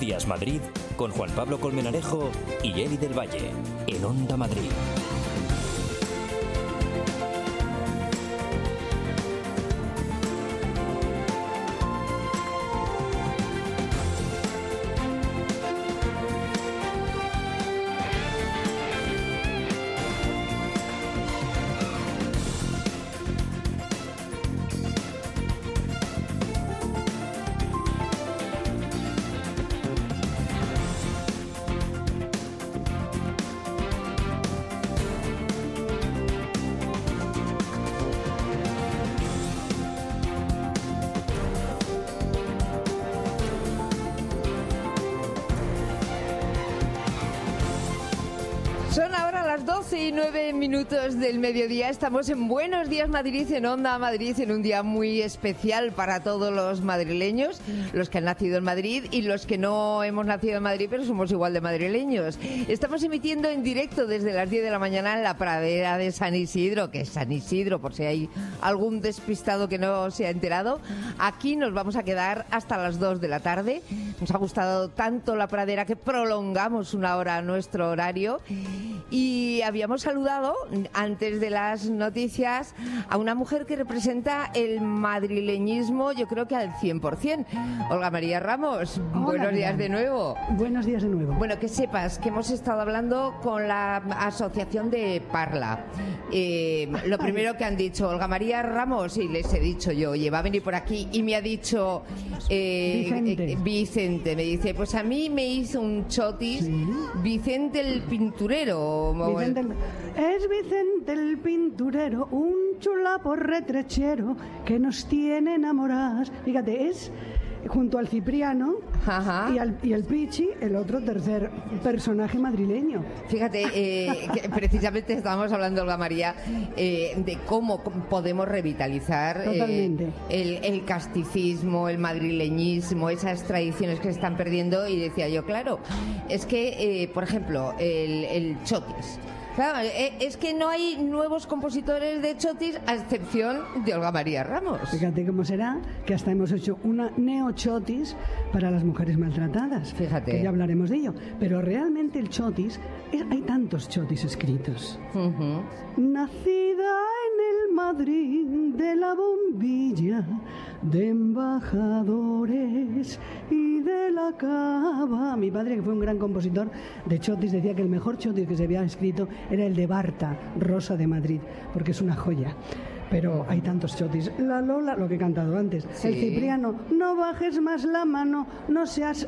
Días Madrid con Juan Pablo Colmenarejo y Eli del Valle en Onda Madrid. Son ahora las 12:09 del mediodía. Estamos en Buenos Días Madrid, en Onda Madrid, en un día muy especial para todos los madrileños, los que han nacido en Madrid y los que no hemos nacido en Madrid, pero somos igual de madrileños. Estamos emitiendo en directo desde las 10 de la mañana en la pradera de San Isidro, que es San Isidro, por si hay algún despistado que no se ha enterado. Aquí nos vamos a quedar hasta las 2 de la tarde. Nos ha gustado tanto la pradera que prolongamos una hora nuestro horario. Y habíamos saludado antes de las noticias a una mujer que representa el madrileñismo, yo creo que al 100%. Olga María Ramos, hola, buenos días de nuevo. Buenos días de nuevo. Bueno, que sepas que hemos estado hablando con la asociación de Parla. Lo primero que han dicho, Olga María Ramos, y les he dicho yo, oye, va a venir por aquí, y me ha dicho Vicente, me dice, pues a mí me hizo un chotis, ¿sí? Vicente el pinturero. Es Vicente el pinturero, un chulapo retrechero que nos tiene enamoradas. Fíjate, es junto al Cipriano y al Pichi, el otro tercer personaje madrileño. Fíjate, que precisamente estábamos hablando, Olga María, de cómo podemos revitalizar el casticismo, el madrileñismo, esas tradiciones que se están perdiendo. Y decía yo, claro, es que, por ejemplo, el chotis. Claro, es que no hay nuevos compositores de chotis a excepción de Olga María Ramos. Fíjate cómo será que hasta hemos hecho una neochotis para las mujeres maltratadas. Fíjate. Que ya hablaremos de ello. Pero realmente el chotis, hay tantos chotis escritos. Nacida en el Madrid de la bombilla, de embajadores y de la cava. Mi padre, que fue un gran compositor de chotis, decía que el mejor chotis que se había escrito era el de Barta, Rosa de Madrid, porque es una joya. Pero hay tantos chotis. La Lola, lo que he cantado antes. Sí. El Cipriano, no bajes más la mano, no seas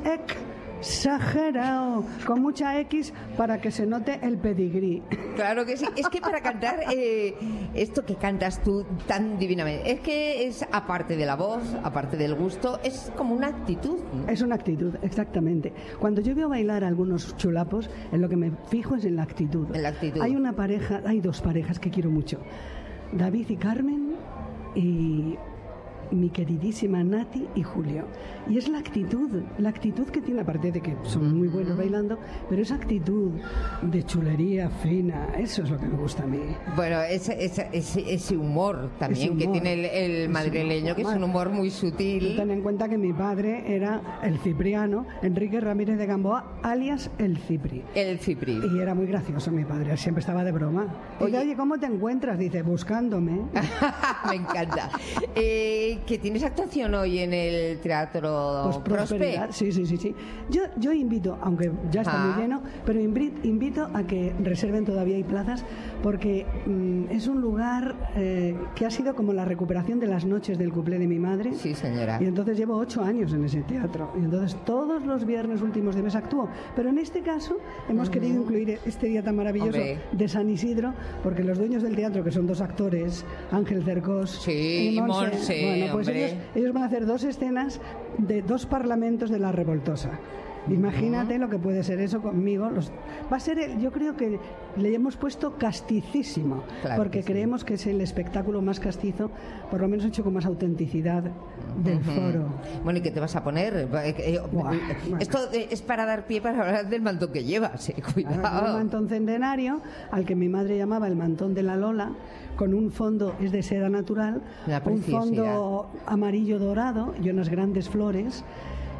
exagerado, con mucha X para que se note el pedigrí. Claro que sí. Es que para cantar esto que cantas tú tan divinamente, es que es, aparte de la voz, aparte del gusto, es como una actitud. Es una actitud, exactamente. Cuando yo veo bailar a algunos chulapos, en lo que me fijo es en la actitud. En la actitud. Hay dos parejas que quiero mucho, David y Carmen, y mi queridísima Nati y Julio. Y es la actitud que tiene, aparte de que son muy buenos bailando, pero esa actitud de chulería fina, eso es lo que me gusta a mí. Bueno, ese humor también que tiene el madrileño, que es un humor muy sutil. Ten en cuenta que mi padre era el Cipriano, Enrique Ramírez de Gamboa, alias el Cipri. El Cipri. Y era muy gracioso mi padre, siempre estaba de broma. Oye, ¿cómo te encuentras? Dice, buscándome. Me encanta. ¿Que tienes actuación hoy en el Teatro Prospe? Sí. Yo invito, aunque ya está muy lleno, pero invito a que reserven, todavía hay plazas, porque es un lugar que ha sido como la recuperación de las noches del cuplé de mi madre. Sí, señora. Y entonces llevo 8 años en ese teatro. Y entonces todos los viernes últimos de mes actúo. Pero en este caso hemos querido incluir este día tan maravilloso de San Isidro, porque los dueños del teatro, que son 2 actores, Ángel Cercós y Monse, bueno, pues ellos van a hacer 2 escenas de 2 parlamentos de la Revoltosa. Imagínate lo que puede ser eso conmigo. Va a ser, yo creo que le hemos puesto casticísimo, claro, porque creemos que es el espectáculo más castizo, por lo menos hecho con más autenticidad del foro. Bueno, ¿y qué te vas a poner? Esto es para dar pie para hablar del mantón que llevas. Cuidado. Un mantón centenario, al que mi madre llamaba el mantón de la Lola, con un fondo, es de seda natural, un fondo amarillo dorado y unas grandes flores.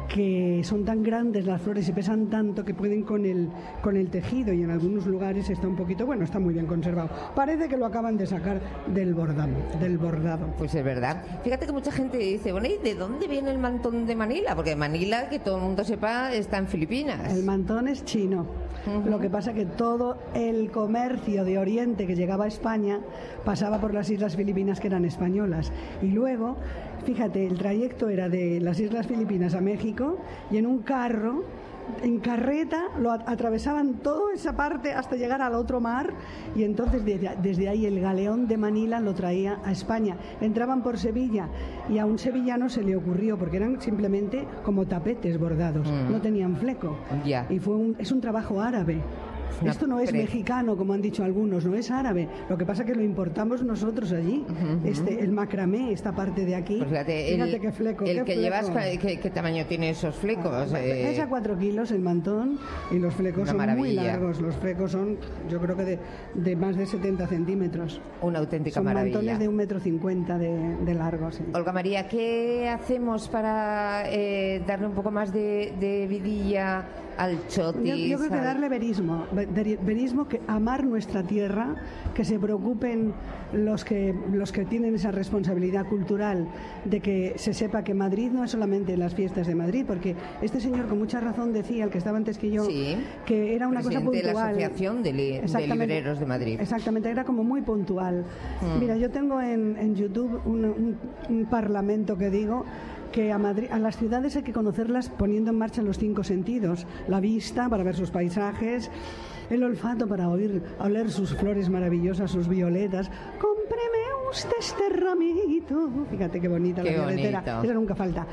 que son tan grandes las flores y pesan tanto que pueden con el tejido, y en algunos lugares está un poquito, bueno, está muy bien conservado. Parece que lo acaban de sacar del bordado. Pues es verdad. Fíjate que mucha gente dice, bueno, ¿y de dónde viene el mantón de Manila? Porque Manila, que todo el mundo sepa, está en Filipinas. El mantón es chino. Lo que pasa que todo el comercio de Oriente que llegaba a España pasaba por las Islas Filipinas, que eran españolas. Y luego, fíjate, el trayecto era de las Islas Filipinas a México, y en un carro, en carreta, lo atravesaban toda esa parte hasta llegar al otro mar, y entonces desde ahí el galeón de Manila lo traía a España. Entraban por Sevilla, y a un sevillano se le ocurrió, porque eran simplemente como tapetes bordados, no tenían fleco. Y es un trabajo árabe. Esto no es mexicano, como han dicho algunos, no es árabe. Lo que pasa es que lo importamos nosotros allí. El macramé, esta parte de aquí. Pues fíjate qué fleco. El que llevas, ¿qué tamaño tiene esos flecos? Pesa 4 kilos el mantón, y los flecos son muy largos. Los flecos son, yo creo que de más de 70 centímetros. Una auténtica maravilla. Son mantones de 1,50 m de largo. Sí. Olga María, ¿qué hacemos para darle un poco más de vidilla al chotis? Yo creo que darle verismo, que amar nuestra tierra, que se preocupen los que tienen esa responsabilidad cultural de que se sepa que Madrid no es solamente las fiestas de Madrid, porque este señor con mucha razón decía, el que estaba antes que yo, que era una cosa puntual. De la Asociación de Libreros de Madrid. Exactamente, era como muy puntual. Mira, yo tengo en YouTube un parlamento que digo que a las ciudades hay que conocerlas poniendo en marcha los 5 sentidos: la vista para ver sus paisajes, el olfato para oler sus flores maravillosas, sus violetas. Cómpreme usted este ramito. Fíjate qué bonita la violetera. Esa nunca falta.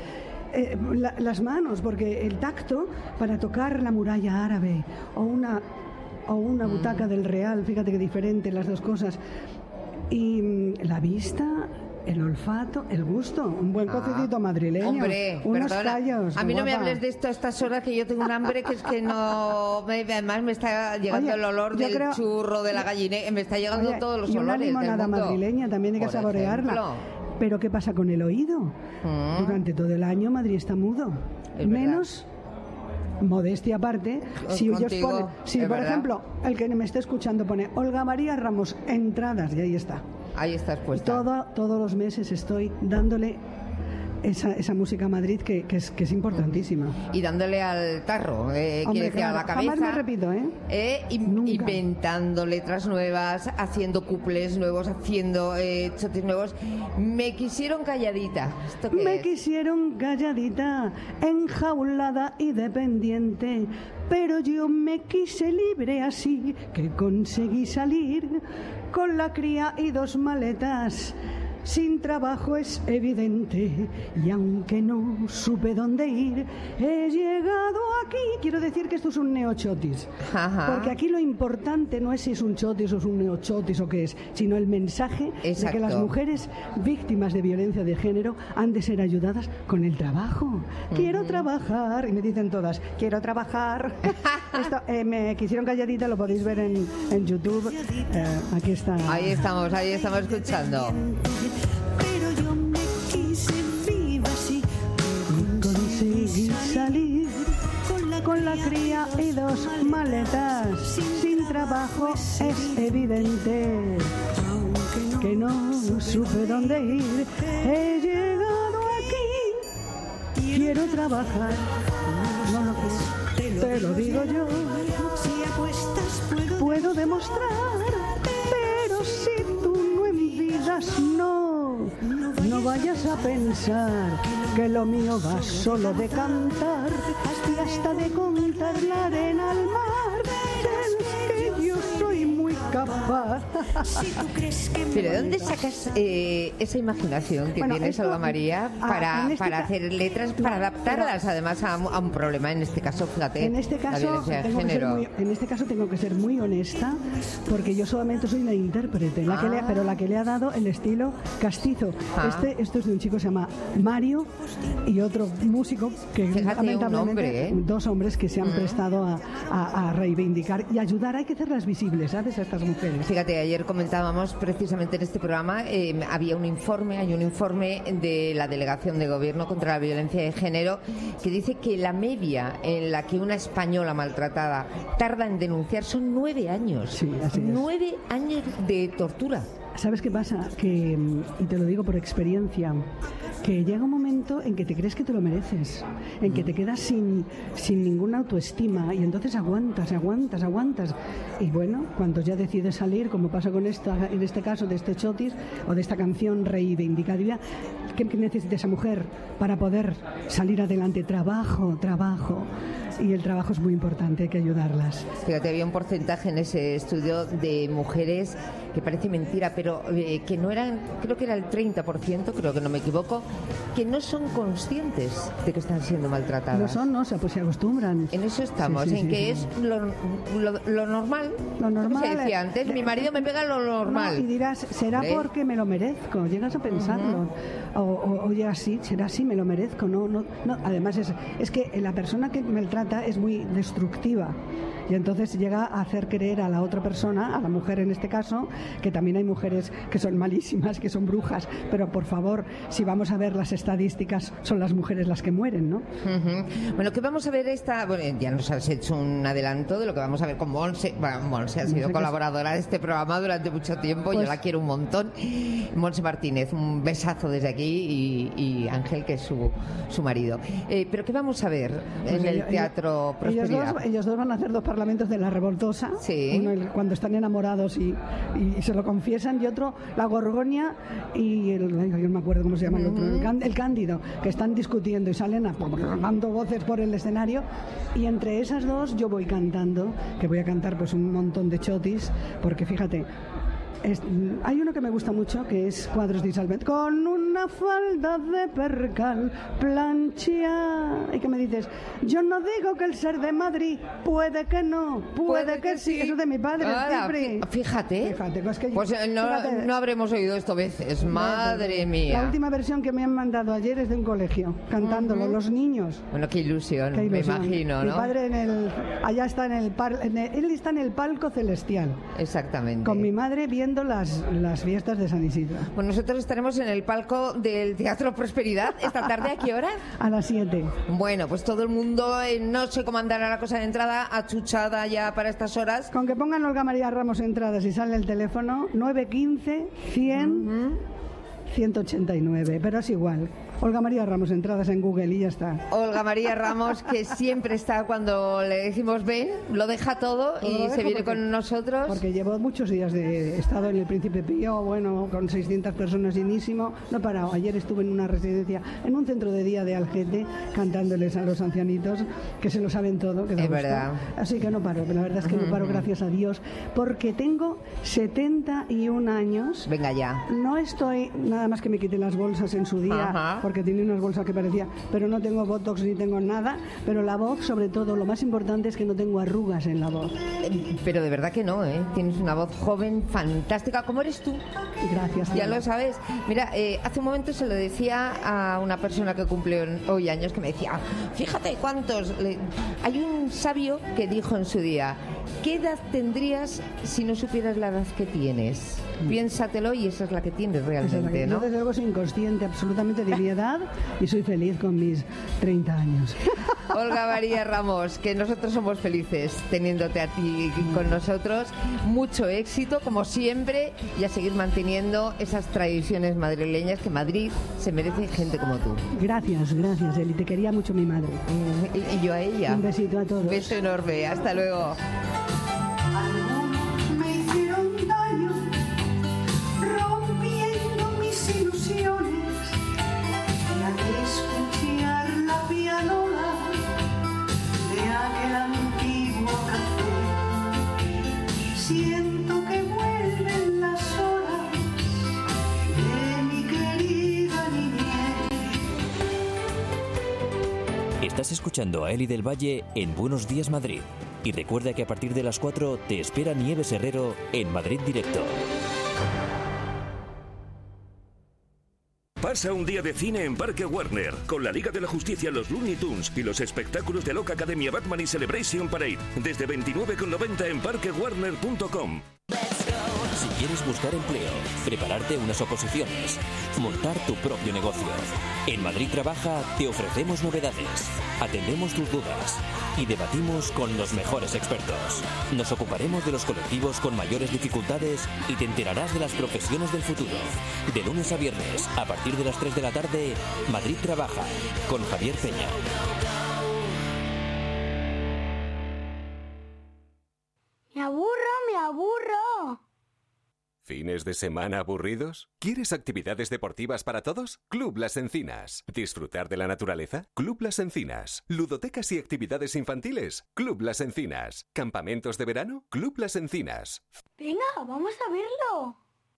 Las manos, porque el tacto para tocar la muralla árabe o una butaca del Real. Fíjate qué diferente las dos cosas. Y la vista, el olfato, el gusto, un buen cocidito madrileño, hombre, unos perdona, callos. A mí no me hables de esto a estas horas, que yo tengo un hambre que es que no... Además me está llegando el olor del churro, de la gallineta, me está llegando todos los olores del mundo. Y una limonada madrileña también hay que saborearla. Pero ¿qué pasa con el oído? Durante todo el año Madrid está mudo. Menos... Modestia aparte, si por ejemplo el que me esté escuchando pone Olga María Ramos entradas, y ahí está. Ahí estás puesta. Todos los meses estoy dándole esa música a Madrid que es importantísima. Y dándole al tarro, Hombre, decir, a la cabeza. Jamás me repito, inventando letras nuevas, haciendo cuplés nuevos, haciendo chotis nuevos. Me quisieron calladita. ¿Esto qué Me es? quisieron calladita, enjaulada y dependiente, pero yo me quise libre, así que conseguí salir con la cría y 2 maletas. Sin trabajo es evidente, y aunque no supe dónde ir, he llegado aquí. Quiero decir que esto es un neochotis. Porque aquí lo importante no es si es un chotis o es un neochotis o qué es, sino el mensaje de que las mujeres víctimas de violencia de género han de ser ayudadas con el trabajo. Quiero trabajar, y me dicen todas, quiero trabajar. Esto, me quisieron calladita, lo podéis ver en YouTube. Aquí está. Ahí estamos escuchando. Pero yo me quise viva así, conseguí salir con la cría y 2 maletas. Sin trabajo es evidente que no supe dónde ir. He llegado aquí, quiero trabajar. No lo quiero, te lo digo yo. Puedo demostrar, pero si tú no envidias, no vayas a pensar que lo mío va solo de cantar y hasta de contar la arena al mar. Es que yo soy muy capaz. Pero ¿de dónde sacas esa imaginación que tienes, Olga María, para hacer letras, para adaptarlas además a un problema? En este caso, fíjate, la violencia de género. En este caso tengo que ser muy honesta, porque yo solamente soy la intérprete, pero la que le ha dado el estilo castizo. Esto es de un chico que se llama Mario y otro músico que, lamentablemente, 2 hombres que se han prestado a reivindicar y ayudar. Hay que hacerlas visibles, ¿sabes?, a estas mujeres. Fíjate, ayer comentábamos precisamente en este programa, hay un informe de la Delegación de Gobierno contra la Violencia de Género estudio que dice que la media en la que una española maltratada tarda en denunciar son 9 años. Sí, así es. 9 años de tortura. ¿Sabes qué pasa? Que, y te lo digo por experiencia, que llega un momento en que te crees que te lo mereces, en que te quedas sin ninguna autoestima y entonces aguantas. Y bueno, cuando ya decides salir, como pasa con esta, en este caso de este chotis o de esta canción reivindicativa, ¿qué necesita esa mujer para poder salir adelante? Trabajo. Y el trabajo es muy importante, hay que ayudarlas. Fíjate, había un porcentaje en ese estudio de mujeres que parece mentira, pero que no eran, creo que era el 30%, creo que no me equivoco, que no son conscientes de que están siendo maltratadas. No son, no, o sea, pues se acostumbran. En eso estamos, en que es lo normal. Lo normal. Como se decía antes, mi marido me pega lo normal. No, y dirás, será porque me lo merezco, llegas a pensarlo. O llegas así, será así, me lo merezco. No. Además es que la persona que maltrata es muy destructiva. Y entonces llega a hacer creer a la otra persona, a la mujer en este caso, que también hay mujeres que son malísimas, que son brujas, pero por favor, si vamos a ver las estadísticas, son las mujeres las que mueren, ¿no? Bueno, que vamos a ver bueno, ya nos has hecho un adelanto de lo que vamos a ver con Monse. Bueno, Monse ha sido colaboradora de este programa durante mucho tiempo, yo la quiero un montón. Monse Martínez, un besazo desde aquí, y Ángel, que es su marido. Pero ¿qué vamos a ver en el Teatro Prosperidad? Ellos dos van a hacer 2 parlamentos de La Revoltosa, sí. Uno cuando están enamorados y se lo confiesan, y otro La Gorgonia y yo no me acuerdo cómo se llama el otro, el Cándido, que están discutiendo y salen dando voces por el escenario, y entre esas dos yo voy cantando, que voy a cantar pues un montón de chotis, porque fíjate, hay uno que me gusta mucho, que es Cuadros de Isalbet, con una falda de percal planchea, y que me dices, yo no digo que el ser de Madrid, puede que no, puede que sí. Eso de mi padre. Fíjate, pues que pues no habremos oído esto veces, madre mía. La última versión que me han mandado ayer es de un colegio, cantándolo, los niños. Bueno, qué ilusión, me imagino, ¿no? Mi padre allá está él está en el palco celestial. Exactamente. Con mi madre viendo las fiestas de San Isidro. Pues nosotros estaremos en el palco del Teatro Prosperidad esta tarde. ¿A qué hora? A las 7. Bueno, pues todo el mundo, no sé cómo andará la cosa de entrada, achuchada ya para estas horas. Con que pongan Olga María Ramos entradas y sale el teléfono 915 100 189, pero es igual. Olga María Ramos, entradas en Google y ya está. Olga María Ramos, que siempre está cuando le decimos ven, lo deja todo y se viene con nosotros. Porque llevo muchos días de estado en el Príncipe Pío, bueno, con 600 personas llenísimo, no he parado. Ayer estuve en una residencia, en un centro de día de Algete, cantándoles a los ancianitos, que se lo saben todo. Que es verdad. Así que no paro, la verdad es que no paro, gracias a Dios, porque tengo 71 años. Venga ya. No estoy, nada más que me quité las bolsas en su día, porque tenía unas bolsas que parecía, pero no tengo botox ni tengo nada, pero la voz, sobre todo, lo más importante es que no tengo arrugas en la voz. Pero de verdad que no, ¿eh? Tienes una voz joven, fantástica. ¿Cómo eres tú? Gracias. Ya lo sabes. Mira, hace un momento se lo decía a una persona que cumple hoy años, que me decía, fíjate cuántos. Hay un sabio que dijo en su día, ¿qué edad tendrías si no supieras la edad que tienes? Piénsatelo y esa es la que tienes realmente, ¿no? Yo desde luego soy inconsciente absolutamente de mi edad y soy feliz con mis 30 años. Olga María Ramos, que nosotros somos felices teniéndote a ti con nosotros. Mucho éxito, como siempre, y a seguir manteniendo esas tradiciones madrileñas, que Madrid se merece gente como tú. Gracias, Eli. Te quería mucho mi madre. Y yo a ella. Un besito a todos. Un beso enorme. Hasta luego. Siento que vuelven las horas de mi querida niñez. Estás escuchando a Eli del Valle en Buenos Días Madrid. Y recuerda que a partir de las 4 te espera Nieves Herrero en Madrid Directo. Pasa un día de cine en Parque Warner, con la Liga de la Justicia, los Looney Tunes y los espectáculos de Loca Academia, Batman y Celebration Parade, desde 29,90 en parquewarner.com. Si quieres buscar empleo, prepararte unas oposiciones, montar tu propio negocio. En Madrid Trabaja te ofrecemos novedades, atendemos tus dudas y debatimos con los mejores expertos. Nos ocuparemos de los colectivos con mayores dificultades y te enterarás de las profesiones del futuro. De lunes a viernes, a partir de las 3 de la tarde, Madrid Trabaja, con Javier Peña. Me aburro. ¿Fines de semana aburridos? ¿Quieres actividades deportivas para todos? Club Las Encinas. ¿Disfrutar de la naturaleza? Club Las Encinas. ¿Ludotecas y actividades infantiles? Club Las Encinas. ¿Campamentos de verano? Club Las Encinas. Venga, vamos a verlo.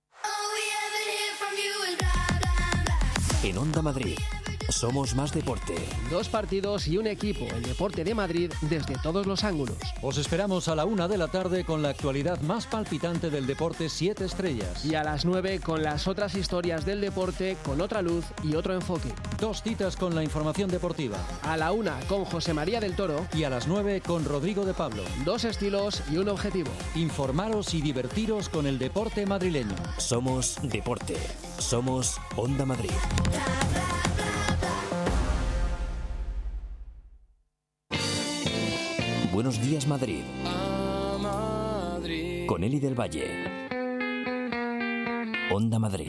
En Onda Madrid, somos más deporte. 2 partidos y un equipo, el deporte de Madrid desde todos los ángulos. Os esperamos a la 1 de la tarde con la actualidad más palpitante del deporte 7 estrellas. Y a las 9 con las otras historias del deporte con otra luz y otro enfoque. 2 citas con la información deportiva. A la 1 con José María del Toro. Y a las 9 con Rodrigo de Pablo. 2 estilos y un objetivo. Informaros y divertiros con el deporte madrileño. Somos deporte. Somos Onda Madrid. Buenos días, Madrid. Con Eli del Valle. Onda Madrid.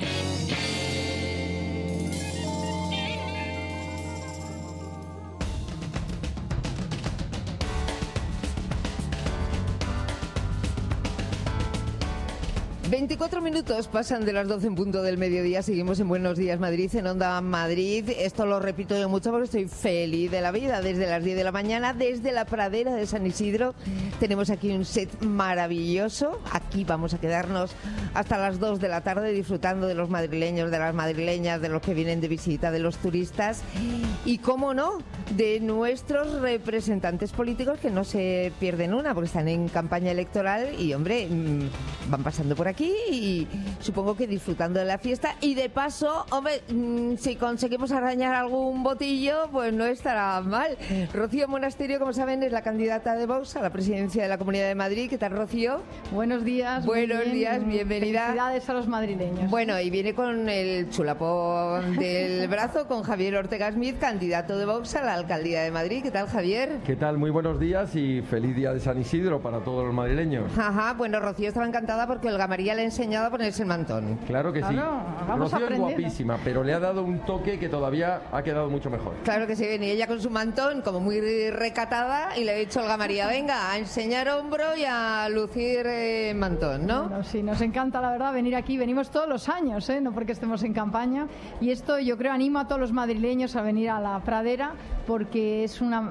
...24 minutos pasan de las 12 en punto del mediodía. Seguimos en Buenos Días Madrid, en Onda Madrid. Esto lo repito yo mucho porque estoy feliz de la vida. Desde las 10 de la mañana, desde la pradera de San Isidro, tenemos aquí un set maravilloso. Aquí vamos a quedarnos hasta las 2 de la tarde disfrutando de los madrileños, de las madrileñas, de los que vienen de visita, de los turistas y, cómo no, de nuestros representantes políticos, que no se pierden una porque están en campaña electoral y, hombre, van pasando por aquí y supongo que disfrutando de la fiesta. Y de paso, hombre, si conseguimos arañar algún botillo, pues no estará mal. Rocío Monasterio, como saben, es la candidata de Vox a la presidencia de la Comunidad de Madrid. ¿Qué tal, Rocío? Buenos días. Buenos días, bienvenida. Felicidades a los madrileños. Bueno, y viene con el chulapón del brazo, con Javier Ortega Smith, candidato de Vox a la alcaldía de Madrid. ¿Qué tal, Javier? ¿Qué tal? Muy buenos días y feliz día de San Isidro para todos los madrileños. Ajá, bueno, Rocío estaba encantada porque el Gamaría le ha enseñado a ponerse el mantón. Claro que sí. Rocío es guapísima, pero le ha dado un toque que todavía ha quedado mucho mejor. Claro que sí, venía ella con su mantón, como muy recatada, y le ha dicho al Gamaría, venga, a enseñar hombro y a lucir mantón, ¿no? Bueno, sí, nos encanta, la verdad, venir aquí. Venimos todos los años, no porque estemos en campaña. Y esto, yo creo, anima a todos los madrileños a venir a la pradera, porque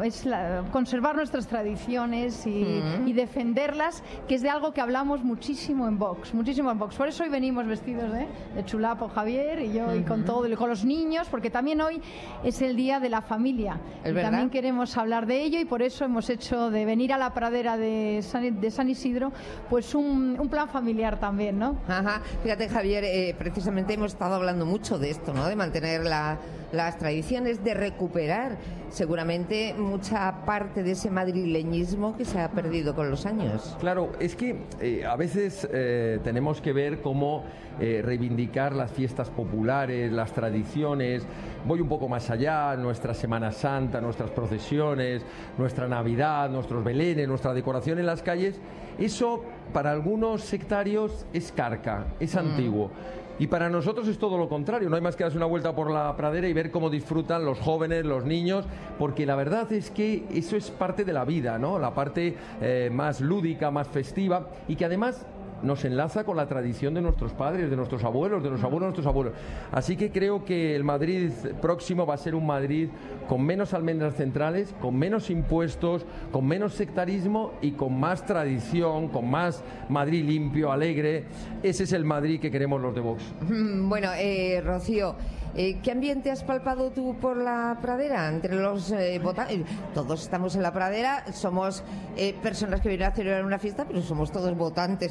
conservar nuestras tradiciones y defenderlas, que es de algo que hablamos muchísimo en Vox. Por eso hoy venimos vestidos de chulapo, Javier y yo, y con los niños, porque también hoy es el día de la familia. Y también queremos hablar de ello, y por eso hemos hecho de venir a la pradera de San Isidro, pues un plan familiar también, ¿no? Ajá. Fíjate, Javier, precisamente hemos estado hablando mucho de esto, ¿no? De mantener las tradiciones, de recuperar seguramente mucha parte de ese madrileñismo que se ha perdido con los años. Claro, es que a veces tenemos que ver cómo reivindicar las fiestas populares, las tradiciones. Voy un poco más allá, nuestra Semana Santa, nuestras procesiones, nuestra Navidad, nuestros belenes, nuestra decoración en las calles. Eso para algunos sectarios es carca, es antiguo. Y para nosotros es todo lo contrario, no hay más que darse una vuelta por la pradera y ver cómo disfrutan los jóvenes, los niños, porque la verdad es que eso es parte de la vida, ¿no? La parte más lúdica, más festiva, y que además nos enlaza con la tradición de nuestros padres, de nuestros abuelos, de nuestros abuelos. Así que creo que el Madrid próximo va a ser un Madrid con menos almendras centrales, con menos impuestos, con menos sectarismo y con más tradición, con más Madrid limpio, alegre. Ese es el Madrid que queremos los de Vox. Bueno, Rocío, ¿qué ambiente has palpado tú por la pradera? Entre los votantes, todos estamos en la pradera, somos personas que vienen a celebrar una fiesta, pero somos todos votantes en potencia.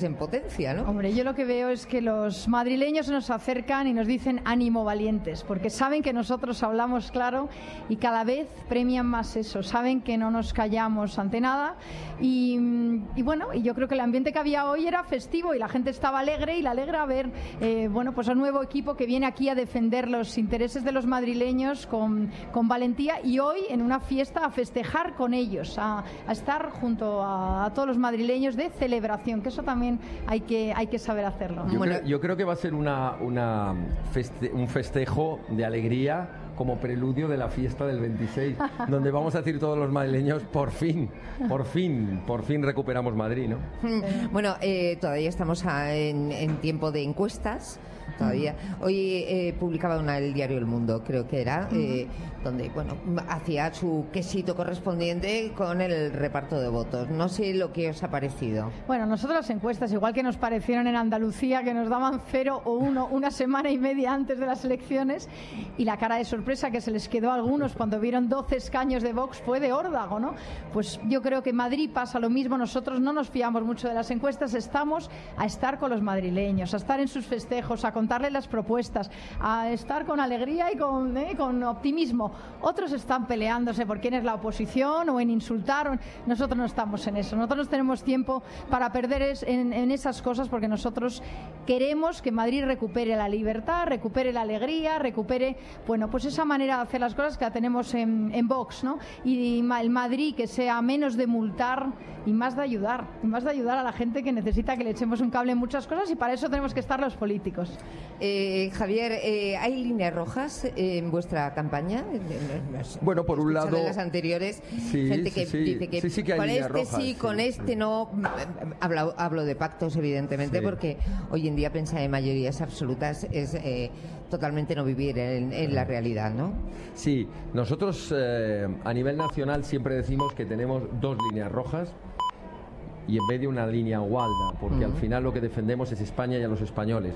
Valencia, ¿no? Hombre, yo lo que veo es que los madrileños nos acercan y nos dicen ánimo valientes, porque saben que nosotros hablamos claro y cada vez premian más eso, saben que no nos callamos ante nada y bueno, y yo creo que el ambiente que había hoy era festivo y la gente estaba alegre y le alegra ver pues a un nuevo equipo que viene aquí a defender los intereses de los madrileños con valentía y hoy en una fiesta a festejar con ellos, a estar junto a todos los madrileños de celebración, que eso también hay que saber hacerlo. Yo creo que va a ser un festejo de alegría como preludio de la fiesta del 26, donde vamos a decir todos los madrileños, por fin recuperamos Madrid, ¿no? Bueno, todavía estamos en tiempo de encuestas. Todavía. Hoy publicaba el diario El Mundo, creo que era, donde hacía su quesito correspondiente con el reparto de votos. No sé lo que os ha parecido. Bueno, nosotros las encuestas, igual que nos parecieron en Andalucía, que nos daban 0 o 1 una semana y media antes de las elecciones, y la cara de sorpresa que se les quedó a algunos cuando vieron 12 escaños de Vox fue de órdago, ¿no? Pues yo creo que en Madrid pasa lo mismo. Nosotros no nos fiamos mucho de las encuestas, estamos a estar con los madrileños, a estar en sus festejos, a contarles las propuestas, a estar con alegría y con optimismo. Otros están peleándose por quién es la oposición o en insultar. Nosotros no estamos en eso. Nosotros no tenemos tiempo para perder en esas cosas, porque nosotros queremos que Madrid recupere la libertad, recupere la alegría, recupere pues esa manera de hacer las cosas que la tenemos en Vox, ¿no? Y el Madrid que sea menos de multar y más de ayudar a la gente que necesita que le echemos un cable en muchas cosas, y para eso tenemos que estar los políticos. Javier, ¿hay líneas rojas en vuestra campaña? Bueno, por un lado, en las anteriores, gente que dice que sí que hay con líneas este rojas, con este no. Hablo de pactos, evidentemente, porque hoy en día pensar en mayorías absolutas es totalmente no vivir en la realidad, ¿no? Sí, nosotros a nivel nacional siempre decimos que tenemos 2 líneas rojas y en medio una línea gualda, porque al final lo que defendemos es España y a los españoles.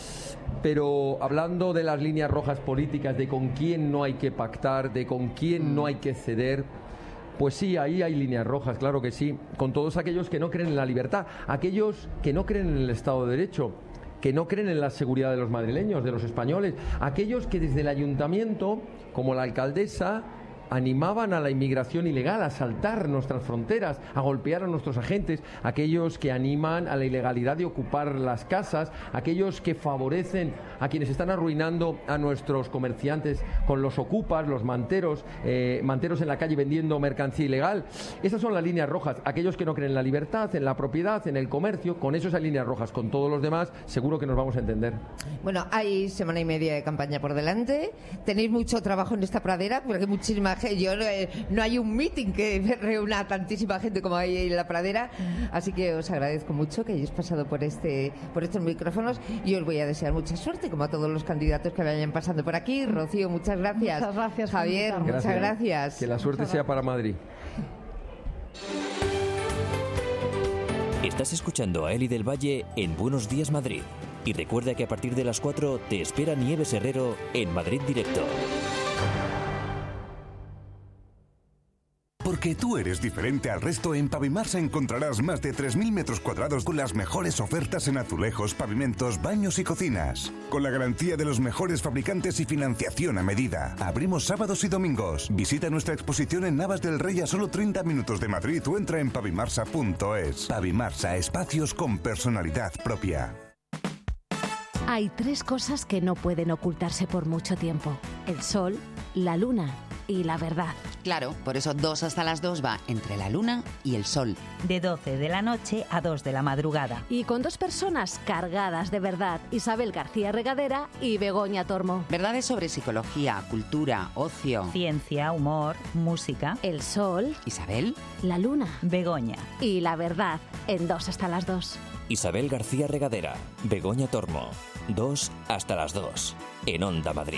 Pero hablando de las líneas rojas políticas, de con quién no hay que pactar, de con quién no hay que ceder, pues sí, ahí hay líneas rojas, claro que sí, con todos aquellos que no creen en la libertad, aquellos que no creen en el Estado de Derecho, que no creen en la seguridad de los madrileños, de los españoles, aquellos que desde el ayuntamiento, como la alcaldesa, animaban a la inmigración ilegal, a saltar nuestras fronteras, a golpear a nuestros agentes, aquellos que animan a la ilegalidad de ocupar las casas, aquellos que favorecen a quienes están arruinando a nuestros comerciantes con los ocupas, los manteros en la calle vendiendo mercancía ilegal. Esas son las líneas rojas. Aquellos que no creen en la libertad, en la propiedad, en el comercio, con eso hay líneas rojas. Con todos los demás seguro que nos vamos a entender. Bueno, hay semana y media de campaña por delante. Tenéis mucho trabajo en esta pradera, porque muchísima gente, no hay un meeting que reúna a tantísima gente como hay en la pradera, así que os agradezco mucho que hayáis pasado por estos micrófonos, y os voy a desear mucha suerte, como a todos los candidatos que vayan pasando por aquí. Rocío, muchas gracias. Muchas gracias, Javier, muchas gracias. Que la suerte sea para Madrid. Estás escuchando a Eli del Valle en Buenos Días Madrid. Y recuerda que a partir de las 4 te espera Nieves Herrero en Madrid Directo. Porque tú eres diferente al resto, en Pavimarsa encontrarás más de 3.000 metros cuadrados con las mejores ofertas en azulejos, pavimentos, baños y cocinas. Con la garantía de los mejores fabricantes y financiación a medida. Abrimos sábados y domingos. Visita nuestra exposición en Navas del Rey a solo 30 minutos de Madrid o entra en pavimarsa.es. Pavimarsa, espacios con personalidad propia. Hay 3 cosas que no pueden ocultarse por mucho tiempo: el sol, la luna y la verdad. Claro, por eso 2 hasta las 2 va entre la luna y el sol. De 12 de la noche a 2 de la madrugada. Y con 2 personas cargadas de verdad: Isabel García Regadera y Begoña Tormo. Verdades sobre psicología, cultura, ocio, ciencia, humor, música. El sol. Isabel. La luna. Begoña. Y la verdad, en 2 hasta las 2. Isabel García Regadera, Begoña Tormo, 2 hasta las 2, en Onda Madrid.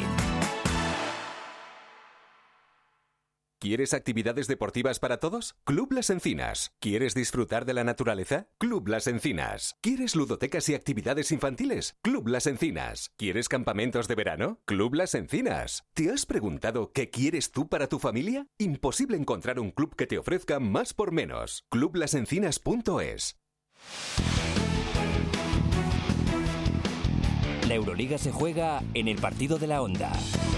¿Quieres actividades deportivas para todos? Club Las Encinas. ¿Quieres disfrutar de la naturaleza? Club Las Encinas. ¿Quieres ludotecas y actividades infantiles? Club Las Encinas. ¿Quieres campamentos de verano? Club Las Encinas. ¿Te has preguntado qué quieres tú para tu familia? Imposible encontrar un club que te ofrezca más por menos. Clublasencinas.es. La Euroliga se juega en el partido de la Onda.